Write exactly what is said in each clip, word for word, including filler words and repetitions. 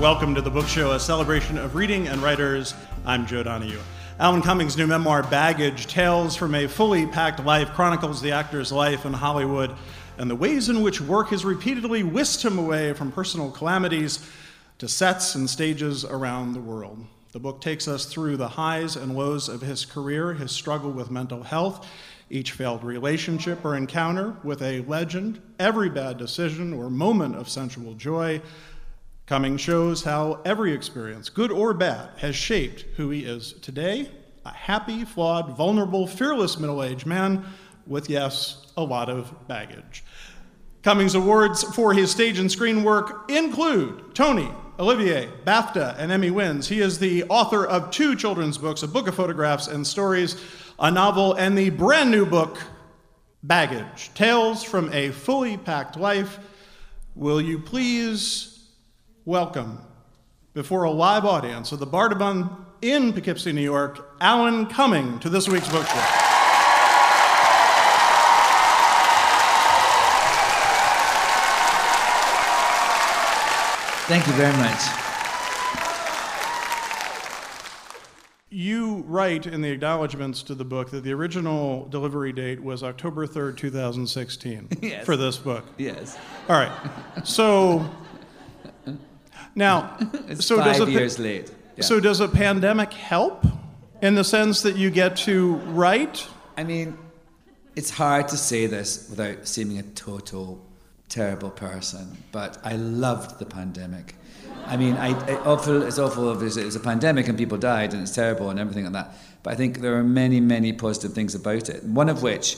Welcome to The Book Show, a celebration of reading and writers. I'm Joe Donahue. Alan Cummings' new memoir, Baggage, Tales from a Fully Packed Life, chronicles the actor's life in Hollywood and the ways in which work has repeatedly whisked him away from personal calamities to sets and stages around the world. The book takes us through the highs and lows of his career, his struggle with mental health, each failed relationship or encounter with a legend, every bad decision or moment of sensual joy. Cummings shows how every experience, good or bad, has shaped who he is today, a happy, flawed, vulnerable, fearless middle-aged man with, yes, a lot of baggage. Cummings awards for his stage and screen work include Tony, Olivier, BAFTA, and Emmy wins. He is the author of two children's books, a book of photographs and stories, a novel, and the brand new book, Baggage, Tales from a Fully Packed Life. Will you please welcome, before a live audience of the Bardabun in Poughkeepsie, New York, Alan Cummings to this week's Book Show. Thank you very much. You write in the acknowledgments to the book that the original delivery date was October third, twenty sixteen Yes. for this book. Yes. All right. So now, It's so five does a, years late. Yeah. So does a pandemic help in the sense that you get to write? I mean, it's hard to say this without seeming a total terrible person, but I loved the pandemic. I mean, I, I awful, it's awful if it's, it's a pandemic and people died and it's terrible and everything like that, but I think there are many, many positive things about it. One of which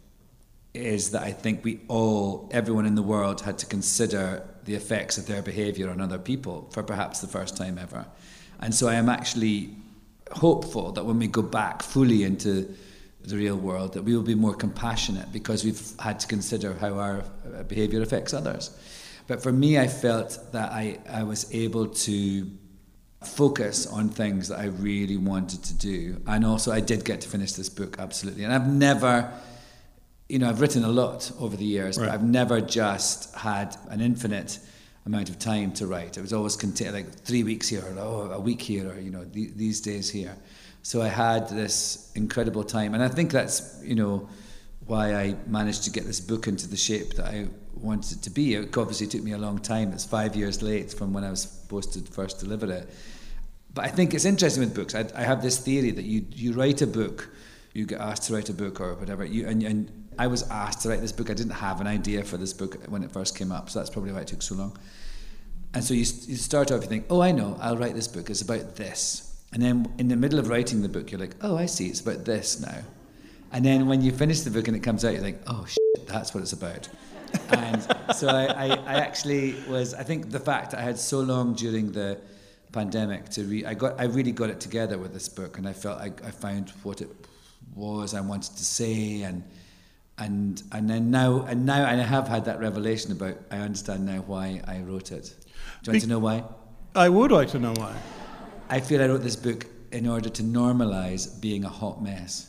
is that I think we all, everyone in the world had to consider the effects of their behaviour on other people for perhaps the first time ever. And so I am actually hopeful that when we go back fully into the real world, that we will be more compassionate because we've had to consider how our behaviour affects others. But for me, I felt that I, I was able to focus on things that I really wanted to do. And also I did get to finish this book, absolutely. And I've never, you know, I've written a lot over the years, right. But I've never just had an infinite amount of time to write. It was always contain, like three weeks here, or oh, a week here, or, you know, th- these days here. So I had this incredible time. And I think that's, you know, why I managed to get this book into the shape that I wanted it to be. It obviously took me a long time. It's five years late from when I was supposed to first deliver it. But I think it's interesting with books. I, I have this theory that you you write a book, you get asked to write a book or whatever, you and, and I was asked to write this book. I didn't have an idea for this book when it first came up, so that's probably why it took so long. And so you, you start off, you think, oh, I know, I'll write this book. It's about this. And then in the middle of writing the book, you're like, oh, I see, it's about this now. And then when you finish the book and it comes out, you're like, oh, shit, that's what it's about. And so I, I, I actually was, I think the fact that I had so long during the pandemic to read, I got, I really got it together with this book, and I felt I, I found what it was I wanted to say, and and and then now and now and I have had that revelation about, I understand now why I wrote it. Do you want Be- to know why? I would like to know why. I feel I wrote this book in order to normalize being a hot mess.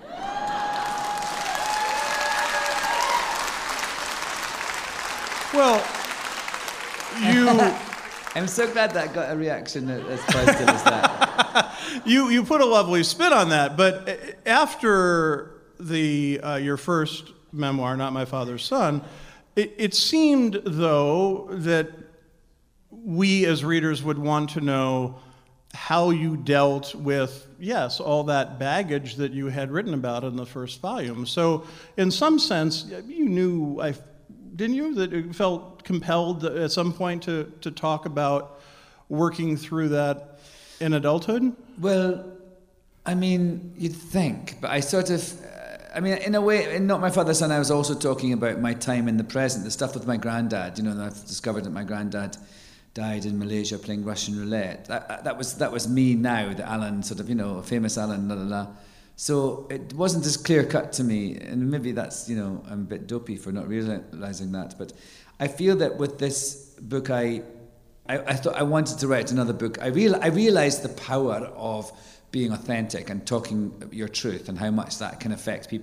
Well, you... I'm so glad that got a reaction as positive as that. you you put a lovely spin on that, but after the uh, your first memoir, Not My Father's Son, it, it seemed, though, that we as readers would want to know how you dealt with, yes, all that baggage that you had written about in the first volume. So in some sense, you knew, I, didn't you, that you felt compelled at some point to, to talk about working through that in adulthood? Well, I mean, you'd think, but I sort of, I mean, in a way, in Not My Father's Son, I was also talking about my time in the present, the stuff with my granddad. You know, I've discovered that my granddad died in Malaysia playing Russian roulette. That, that was that was me now, the Alan, sort of, you know, famous Alan, la la la. So it wasn't as clear cut to me, and maybe that's, you know, I'm a bit dopey for not realizing that. But I feel that with this book, I, I, I thought I wanted to write another book. I real I realized the power of being authentic and talking your truth and how much that can affect people.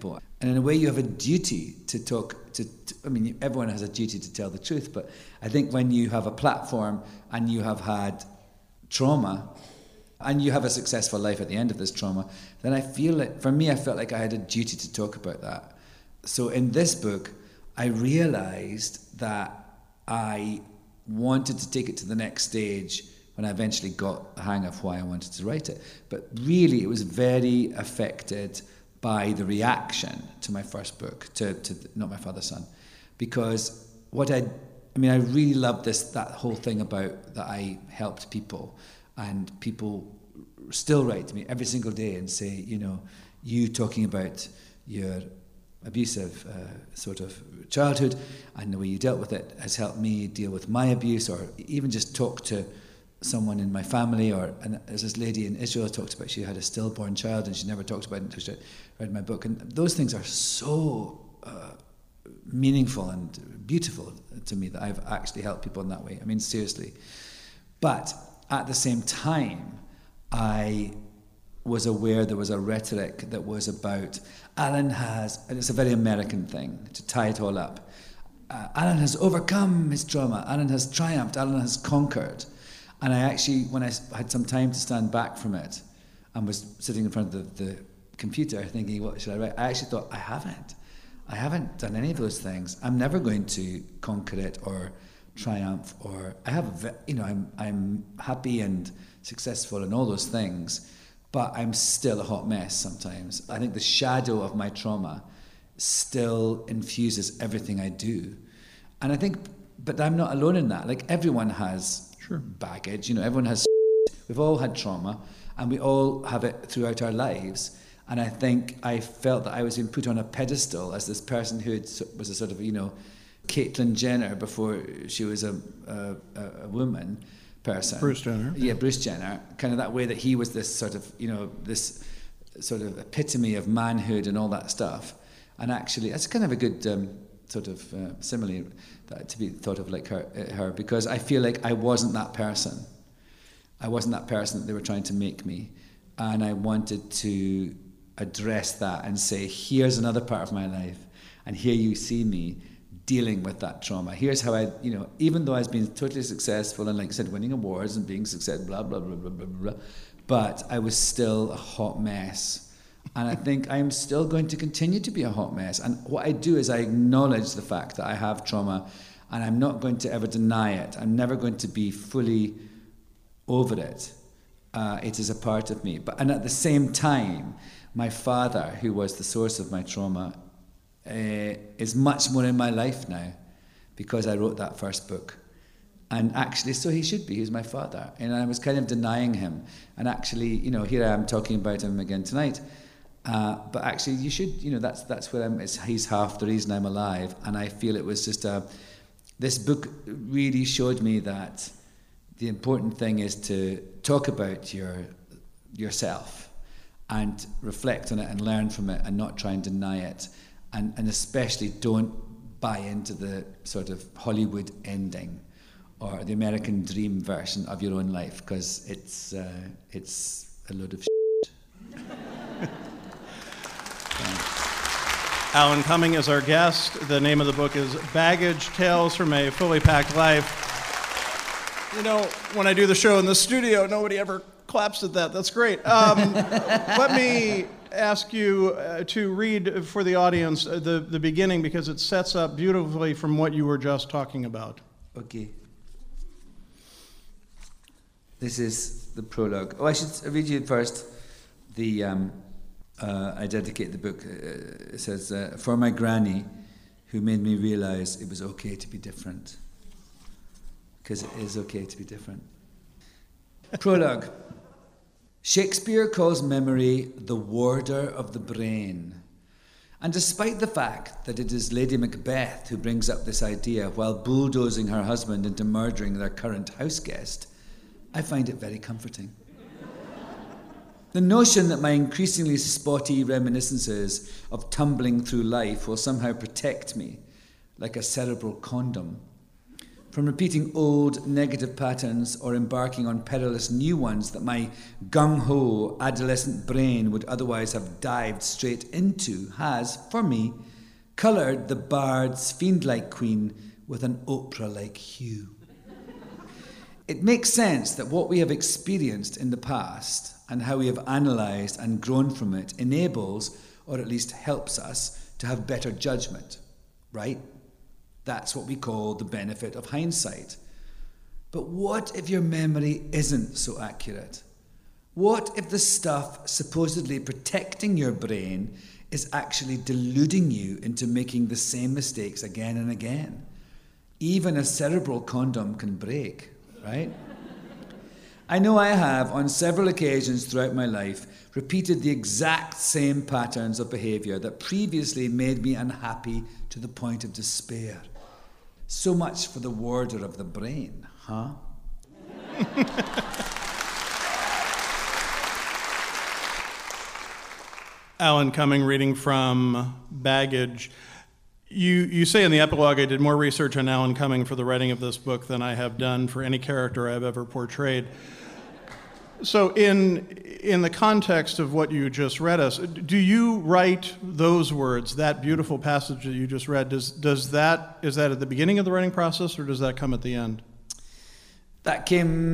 And in a way, you have a duty to talk to, to, I mean, everyone has a duty to tell the truth, but I think when you have a platform and you have had trauma and you have a successful life at the end of this trauma, then I feel like, for me, I felt like I had a duty to talk about that. So in this book, I realized that I wanted to take it to the next stage when I eventually got the hang of why I wanted to write it. But really, it was very affected by the reaction to my first book, to, to Not My Father's Son. Because what I, I mean, I really loved this, that whole thing about that I helped people, and people still write to me every single day and say, you know, you talking about your abusive uh, sort of childhood and the way you dealt with it has helped me deal with my abuse, or even just talk to someone in my family. Or, and there's this lady in Israel talked about, she had a stillborn child and she never talked about it until she read my book. And those things are so uh, meaningful and beautiful to me that I've actually helped people in that way. I mean, seriously. But at the same time, I was aware there was a rhetoric that was about Alan has, and it's a very American thing to tie it all up, uh, Alan has overcome his trauma, Alan has triumphed, Alan has conquered. And I actually, when I had some time to stand back from it and was sitting in front of the, the computer thinking, what should I write? I actually thought, I haven't. I haven't done any of those things. I'm never going to conquer it or triumph, or I have, a, you know, I'm I'm happy and successful and all those things, but I'm still a hot mess sometimes. I think the shadow of my trauma still infuses everything I do. And I think, but I'm not alone in that. Like, everyone has Sure. baggage, you know, everyone has, we've all had trauma, and we all have it throughout our lives. And I think I felt that I was being put on a pedestal as this person who had, was a sort of, you know, Caitlyn Jenner before she was a, a, a woman person. Bruce Jenner. Yeah, Bruce Jenner. Kind of that way that he was this sort of, you know, this sort of epitome of manhood and all that stuff. And actually, that's kind of a good um, sort of uh, simile that, to be thought of like her, uh, her, because I feel like I wasn't that person. I wasn't that person that they were trying to make me. And I wanted to address that and say, here's another part of my life, and here you see me dealing with that trauma. Here's how I, you know, even though I was being totally successful and, like I said, winning awards and being successful, blah, blah, blah, blah, blah, blah, but I was still a hot mess. And I think I'm still going to continue to be a hot mess. And what I do is I acknowledge the fact that I have trauma, and I'm not going to ever deny it. I'm never going to be fully over it. Uh, it is a part of me. But and at the same time, my father, who was the source of my trauma, uh, is much more in my life now because I wrote that first book. And actually, so he should be. He's my father. And I was kind of denying him. And actually, you know, here I am talking about him again tonight. Uh, but actually, you should, you know, that's that's where I'm, it's, he's half the reason I'm alive. And I feel it was just a, this book really showed me that the important thing is to talk about your yourself and reflect on it and learn from it and not try and deny it. And, and especially don't buy into the sort of Hollywood ending or the American dream version of your own life, because it's uh, it's a load of shit. Alan Cumming is our guest. The name of the book is Baggage: Tales from a Fully Packed Life. You know, when I do the show in the studio, nobody ever claps at that. That's great. Um, let me ask you uh, to read for the audience uh, the, the beginning, because it sets up beautifully from what you were just talking about. Okay. This is the prologue. Oh, I should read you first the... Um, Uh, I dedicate the book, uh, it says, uh, for my granny, who made me realise it was okay to be different. Because it is okay to be different. Prologue. Shakespeare calls memory the warder of the brain. And despite the fact that it is Lady Macbeth who brings up this idea while bulldozing her husband into murdering their current house guest, I find it very comforting. The notion that my increasingly spotty reminiscences of tumbling through life will somehow protect me, like a cerebral condom, from repeating old negative patterns or embarking on perilous new ones that my gung-ho adolescent brain would otherwise have dived straight into, has, for me, coloured the bard's fiend-like queen with an Oprah-like hue. It makes sense that what we have experienced in the past and how we have analysed and grown from it enables, or at least helps us, to have better judgment, right? That's what we call the benefit of hindsight. But what if your memory isn't so accurate? What if the stuff supposedly protecting your brain is actually deluding you into making the same mistakes again and again? Even a cerebral condom can break, right? I know I have, on several occasions throughout my life, repeated the exact same patterns of behaviour that previously made me unhappy to the point of despair. So much for the warder of the brain, huh? Alan Cumming, reading from Baggage. You, you say in the epilogue, I did more research on Alan Cumming for the writing of this book than I have done for any character I've ever portrayed. So in in the context of what you just read us, do you write those words, that beautiful passage that you just read, does does that, is that at the beginning of the writing process, or does that come at the end? That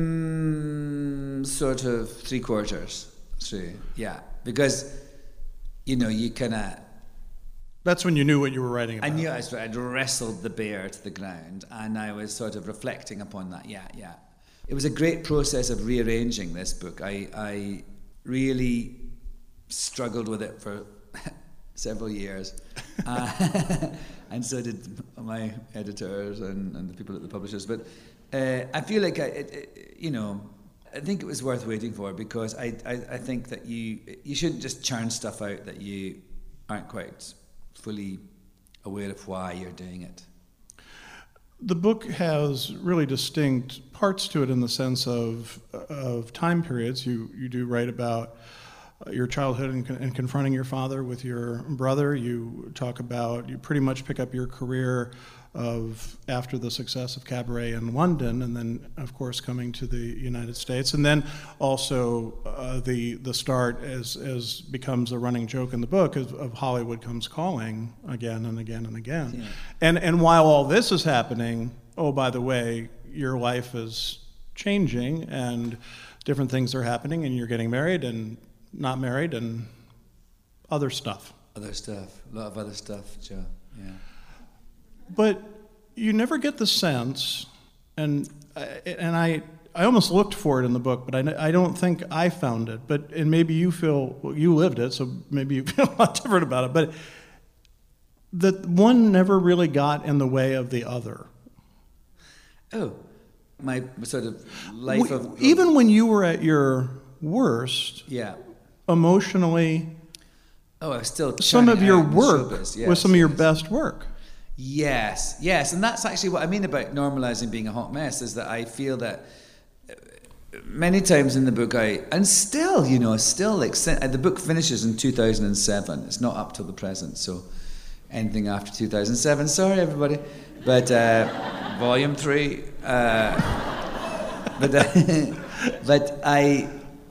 came sort of three quarters through, yeah. Because, you know, you kind of... That's when you knew what you were writing about. I knew I was, I'd wrestled the bear to the ground, and I was sort of reflecting upon that, yeah, yeah. It was a great process of rearranging this book. I, I really struggled with it for several years. Uh, and so did my editors and, and the people at the publishers. But uh, I feel like, I, it, it, you know, I think it was worth waiting for, because I, I, I think that you you shouldn't just churn stuff out that you aren't quite fully aware of why you're doing it. The book has really distinct parts to it in the sense of of time periods. You you do write about your childhood and, and confronting your father with your brother. You talk about, you pretty much pick up your career of after the success of Cabaret in London, and then of course coming to the United States, and then also uh, the the start as as becomes a running joke in the book of, of Hollywood Comes Calling again and again and again. Yeah. And and while all this is happening, oh, by the way, your life is changing and different things are happening, and you're getting married and not married and other stuff. Other stuff, a lot of other stuff, Joe. Yeah. But you never get the sense, and and I I almost looked for it in the book, but I, I don't think I found it. But and maybe you feel, well, you lived it, so maybe you feel a lot different about it. But that one never really got in the way of the other. Oh, my sort of life we, of... Even when you were at your worst, yeah, emotionally, oh, I was still some of your work yes, was some of your yes. best work. Yes, yes, and that's actually what I mean about normalizing being a hot mess, is that I feel that many times in the book I, and still, you know, still like, the book finishes in two thousand seven, it's not up till the present, so anything after two thousand seven, sorry everybody, but uh, volume three, uh, but, uh, but I,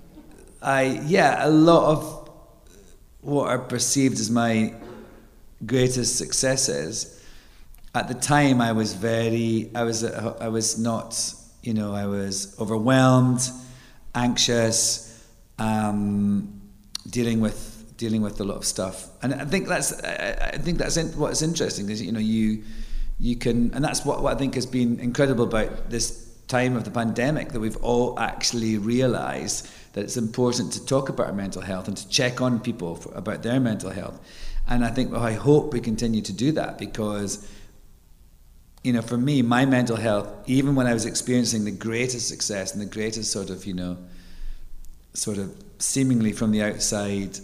I, yeah, a lot of what are perceived as my greatest successes, at the time I was very, I was, I was not, you know, I was overwhelmed, anxious, um, dealing with, dealing with a lot of stuff. And I think that's, I, I think that's in, what's interesting is, you know, you, you can, and that's what, what I think has been incredible about this time of the pandemic, that we've all actually realised that it's important to talk about our mental health and to check on people for, about their mental health. And I think, well, I hope we continue to do that, because, you know, for me, my mental health, even when I was experiencing the greatest success and the greatest sort of, you know, sort of seemingly from the outside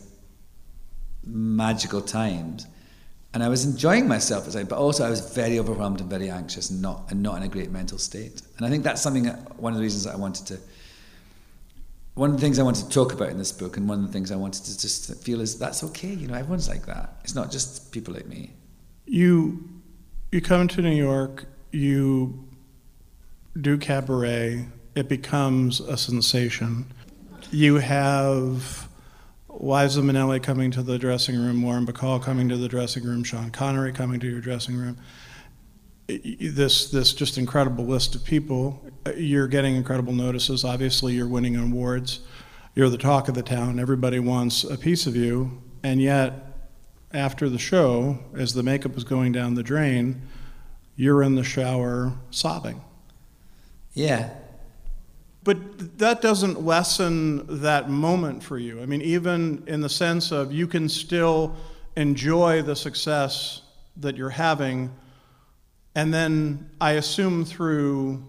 magical times, and I was enjoying myself as I, but also I was very overwhelmed and very anxious and not and not in a great mental state. And I think that's something that, one of the reasons that I wanted to, one of the things I wanted to talk about in this book, and one of the things I wanted to just feel is that's okay, you know, everyone's like that. It's not just people like me. You you come to New York, you do cabaret, it becomes a sensation. You have Liza Minnelli coming to the dressing room, Warren Bacall coming to the dressing room, Sean Connery coming to your dressing room. This this just incredible list of people. You're getting incredible notices. Obviously, you're winning awards. You're the talk of the town. Everybody wants a piece of you. And yet, after the show, as the makeup is going down the drain, you're in the shower sobbing. Yeah. But that doesn't lessen that moment for you. I mean, even in the sense of you can still enjoy the success that you're having, and then I assume through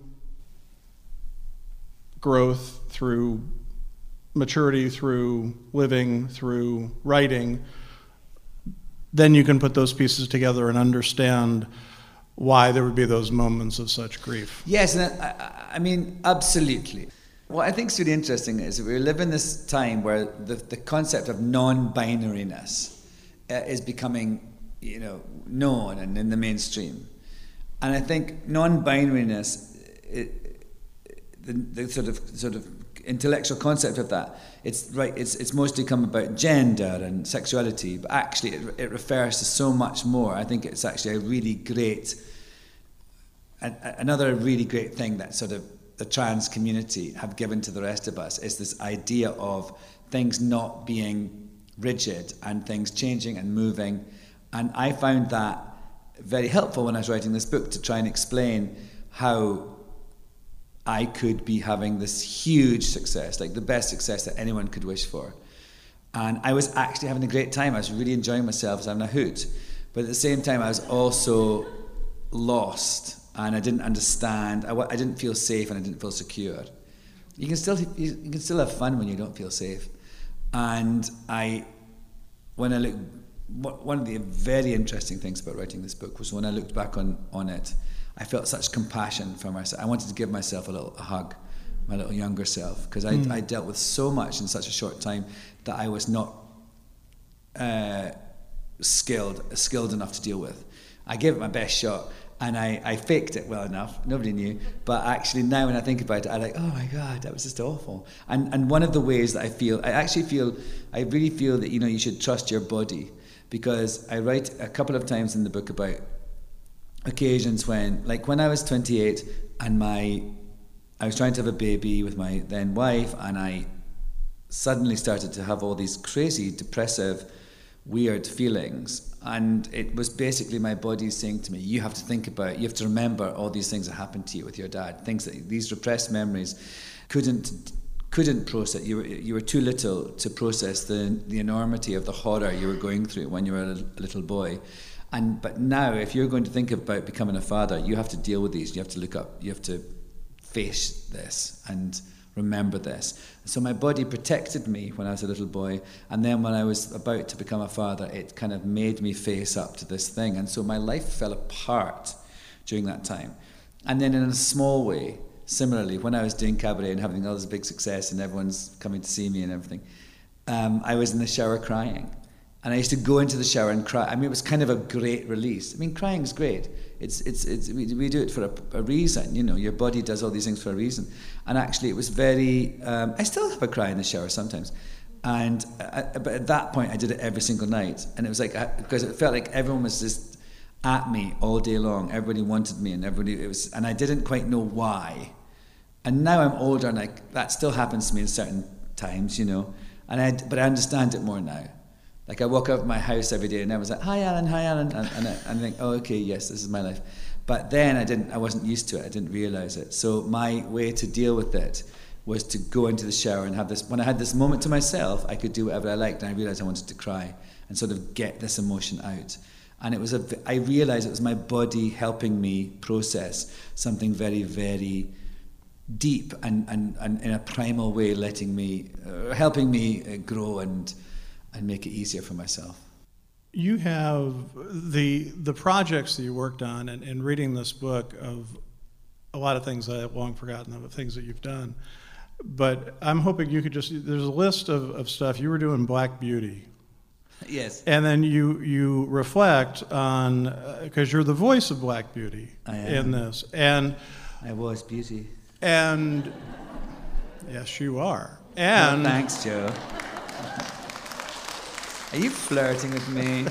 growth, through maturity, through living, through writing, then you can put those pieces together and understand why there would be those moments of such grief. Yes, and I, I mean, absolutely. What I think is really interesting is that we live in this time where the, the concept of non-binariness uh, is becoming, you know, known and in the mainstream. And I think non-binariness, it, the, the sort of sort of intellectual concept of that, it's right. It's it's mostly come about gender and sexuality, but actually it, it refers to so much more. I think it's actually a really great, a, another really great thing that sort of the trans community have given to the rest of us is this idea of things not being rigid and things changing and moving. And I found that very helpful when I was writing this book to try and explain how I could be having this huge success, like the best success that anyone could wish for. And I was actually having a great time. I was really enjoying myself, I was having a hoot. But at the same time, I was also lost, and I didn't understand. I, I didn't feel safe, and I didn't feel secure. You can still you can still have fun when you don't feel safe. And I, when I look, one of the very interesting things about writing this book was when I looked back on on it, I felt such compassion for myself. I wanted to give myself a little a hug, my little younger self, because I, mm. I dealt with so much in such a short time that I was not uh, skilled skilled enough to deal with. I gave it my best shot, and I, I faked it well enough. Nobody knew. But actually now when I think about it, I'm like, oh my God, that was just awful. And and one of the ways that I feel, I actually feel, I really feel that, you know, you should trust your body, because I write a couple of times in the book about occasions when, like when I was twenty-eight and my, I was trying to have a baby with my then wife, and I suddenly started to have all these crazy, depressive, weird feelings. And it was basically my body saying to me, you have to think about, you have to remember all these things that happened to you with your dad, things that these repressed memories couldn't couldn't process. You were you were too little to process the the enormity of the horror you were going through when you were a little boy. And but now, if you're going to think about becoming a father, you have to deal with these. You have to look up. You have to face this and remember this. So my body protected me when I was a little boy, and then when I was about to become a father, it kind of made me face up to this thing. And so my life fell apart during that time. And then in a small way, similarly, when I was doing cabaret and having all this big success and everyone's coming to see me and everything, um, I was in the shower crying. And I used to go into the shower and cry. I mean, it was kind of a great release. I mean, crying is great. It's it's it's we, we do it for a, a reason. You know, your body does all these things for a reason. And actually, it was very. Um, I still have a cry in the shower sometimes, and I, but at that point, I did it every single night, and it was like because it felt like everyone was just at me all day long. Everybody wanted me, and everybody it was, and I didn't quite know why. And now I'm older, and like that still happens to me in certain times, you know. And I but I understand it more now. Like I walk out of my house every day and I was like, hi Alan, hi Alan, and, and, I, and I think, oh okay, yes, this is my life. But then I didn't, I wasn't used to it, I didn't realise it. So my way to deal with it was to go into the shower and have this, when I had this moment to myself, I could do whatever I liked, and I realised I wanted to cry and sort of get this emotion out. And it was a, I realised it was my body helping me process something very, very deep and, and, and in a primal way letting me, uh, helping me uh, grow and and make it easier for myself. You have the the projects that you worked on, and, and reading this book of a lot of things I have long forgotten of, things that you've done. But I'm hoping you could just, there's a list of, of stuff. You were doing Black Beauty. Yes. And then you you reflect on, because uh, you're the voice of Black Beauty I am. in this. And I was Beauty. And yes, you are. And oh, thanks, Joe. Are you flirting with me?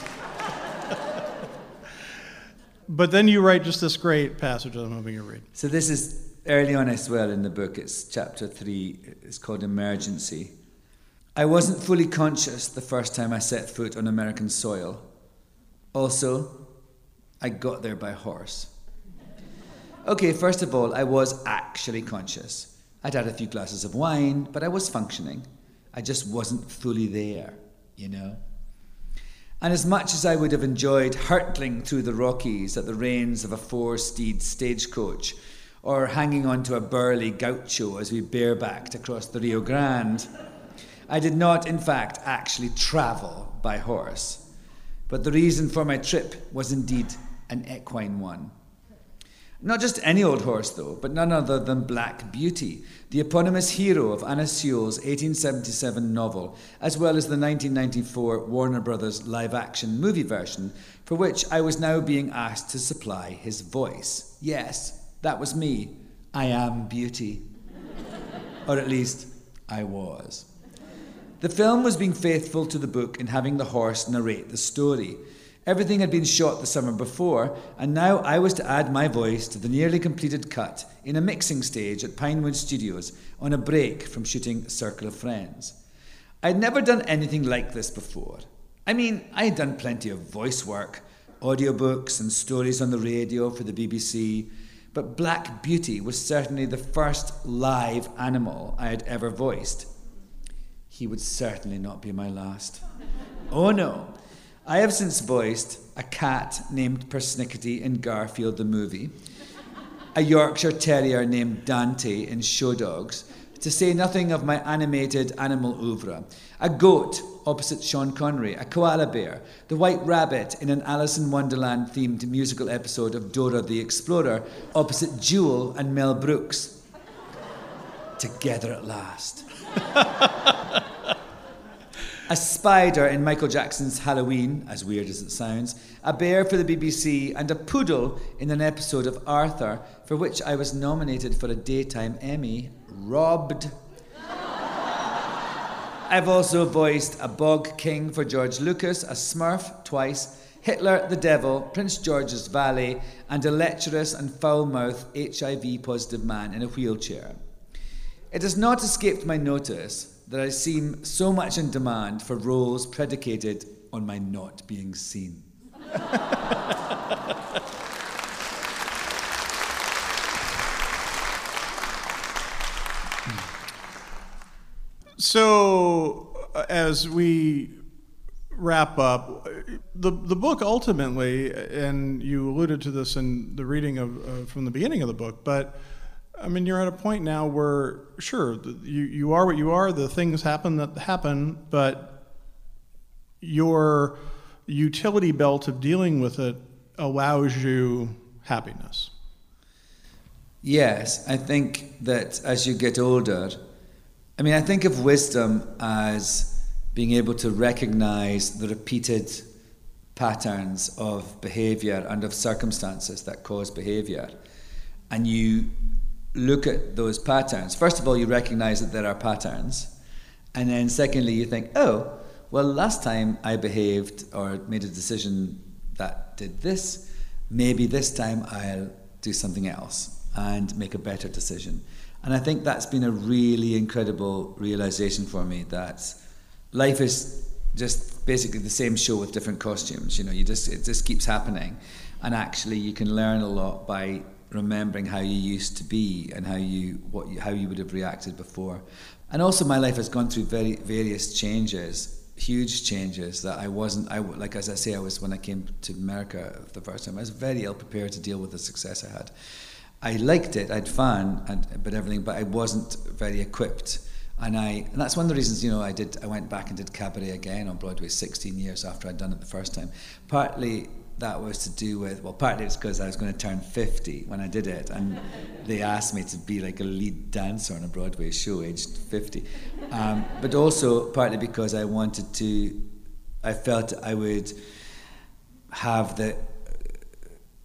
But then you write just this great passage that I'm hoping you read. So this is early on as well in the book. It's chapter three. It's called Emergency. I wasn't fully conscious the first time I set foot on American soil. Also, I got there by horse. Okay, first of all, I was actually conscious. I'd had a few glasses of wine, but I was functioning. I just wasn't fully there, you know? And as much as I would have enjoyed hurtling through the Rockies at the reins of a four-steed stagecoach, or hanging onto a burly gaucho as we barebacked across the Rio Grande, I did not, in fact, actually travel by horse. But the reason for my trip was indeed an equine one. Not just any old horse, though, but none other than Black Beauty, the eponymous hero of Anna Sewell's eighteen seventy-seven novel, as well as the nineteen ninety-four Warner Brothers live-action movie version, for which I was now being asked to supply his voice. Yes, that was me. I am Beauty. Or at least, I was. The film was being faithful to the book in having the horse narrate the story. Everything had been shot the summer before, and now I was to add my voice to the nearly completed cut in a mixing stage at Pinewood Studios on a break from shooting Circle of Friends. I'd never done anything like this before. I mean, I had done plenty of voice work, audiobooks and stories on the radio for the B B C, but Black Beauty was certainly the first live animal I had ever voiced. He would certainly not be my last. Oh no. I have since voiced a cat named Persnickety in Garfield the movie, a Yorkshire Terrier named Dante in Show Dogs, to say nothing of my animated animal oeuvre, a goat opposite Sean Connery, a koala bear, the white rabbit in an Alice in Wonderland themed musical episode of Dora the Explorer opposite Jewel and Mel Brooks. Together at last. A spider in Michael Jackson's Halloween, as weird as it sounds, a bear for the B B C, and a poodle in an episode of Arthur, for which I was nominated for a Daytime Emmy. Robbed. I've also voiced a bog king for George Lucas, a smurf twice, Hitler, the devil, Prince George's valet, and a lecherous and foul-mouthed H I V-positive man in a wheelchair. It has not escaped my notice that I seem so much in demand for roles predicated on my not being seen. So, uh, as we wrap up, the the book ultimately, and you alluded to this in the reading of uh, from the beginning of the book, but I mean, you're at a point now where, sure, you, you are what you are, the things happen that happen, but your utility belt of dealing with it allows you happiness. Yes, I think that as you get older, I mean, I think of wisdom as being able to recognize the repeated patterns of behavior and of circumstances that cause behavior. And you look at those patterns. First of all, you recognize that there are patterns. And then secondly, you think, oh, well, last time I behaved or made a decision that did this, maybe this time I'll do something else and make a better decision. And I think that's been a really incredible realization for me, that life is just basically the same show with different costumes. You know, you just it just keeps happening. And actually you can learn a lot by remembering how you used to be and how you what you, how you would have reacted before. And also my life has gone through very various changes, huge changes that I wasn't I like as I say I was when I came to America the first time. I was very ill prepared to deal with the success I had. I liked it, I had fun and but everything, but I wasn't very equipped. And I and that's one of the reasons, you know, I did I went back and did cabaret again on Broadway sixteen years after I'd done it the first time. Partly that was to do with, well, partly it's because I was going to turn fifty when I did it, and they asked me to be like a lead dancer on a Broadway show aged fifty. Um, but also partly because I wanted to, I felt I would have the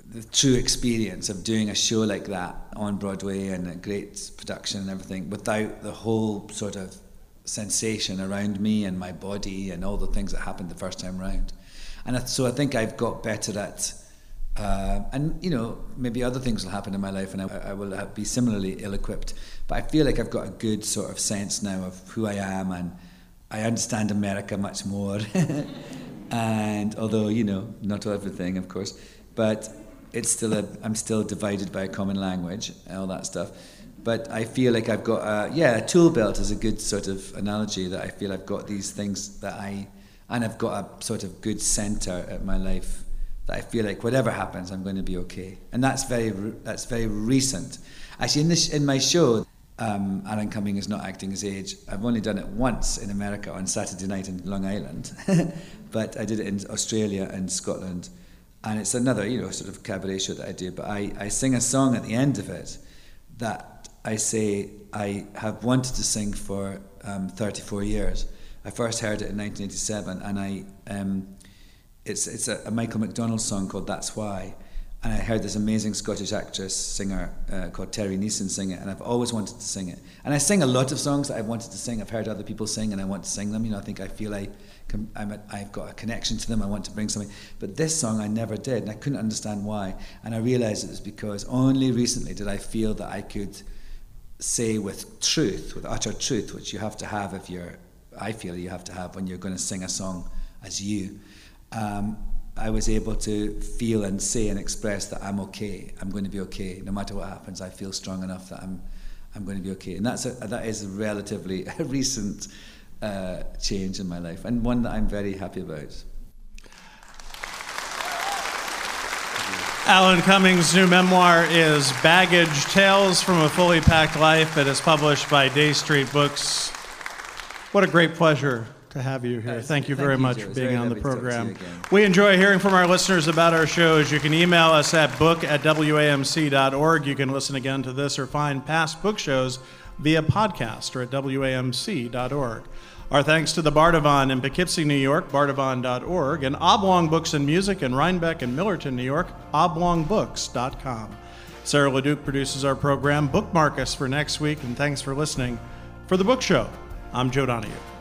the true experience of doing a show like that on Broadway and a great production and everything without the whole sort of sensation around me and my body and all the things that happened the first time round. And so I think I've got better at, uh, and you know, maybe other things will happen in my life and I, I will have, be similarly ill-equipped. But I feel like I've got a good sort of sense now of who I am, and I understand America much more. And although, you know, not everything, of course, but it's still a, I'm still divided by a common language and all that stuff. But I feel like I've got a, yeah, a tool belt is a good sort of analogy, that I feel I've got these things that I, and I've got a sort of good centre at my life that I feel like whatever happens, I'm going to be okay. And that's very, that's very recent. Actually, in this, in my show, um, Alan Cumming is not acting his age. I've only done it once in America on Saturday night in Long Island, but I did it in Australia and Scotland. And it's another, you know, sort of cabaret show that I do. But I, I sing a song at the end of it that I say I have wanted to sing for um, thirty-four years. I first heard it in nineteen eighty-seven, and I um, it's it's a, a Michael McDonald song called That's Why. And I heard this amazing Scottish actress, singer uh, called Terry Neeson sing it, and I've always wanted to sing it. And I sing a lot of songs that I've wanted to sing. I've heard other people sing, and I want to sing them. You know, I think I feel I can, I'm a, I've got a connection to them. I want to bring something. But this song I never did, and I couldn't understand why. And I realised it was because only recently did I feel that I could say with truth, with utter truth, which you have to have if you're, I feel you have to have when you're going to sing a song as you. Um, I was able to feel and say and express that I'm okay. I'm going to be okay. No matter what happens, I feel strong enough that I'm I'm going to be okay. And that's a, that is a relatively a recent uh, change in my life, and one that I'm very happy about. Alan Cumming's new memoir is Baggage: Tales from a Fully Packed Life. It is published by Day Street Books. What a great pleasure to have you here. Yes, thank you thank very you, much Joe. for It's being very on the lovely to talk to you program. again. We enjoy hearing from our listeners about our shows. You can email us at book at W A M C dot org. You can listen again to this or find past book shows via podcast or at W A M C dot org. Our thanks to the Bardavon in Poughkeepsie, New York, bardavon dot org, and Oblong Books and Music in Rhinebeck and Millerton, New York, oblong books dot com. Sarah LeDuc produces our program. Bookmark us for next week, and thanks for listening. For The Book Show, I'm Joe Donahue.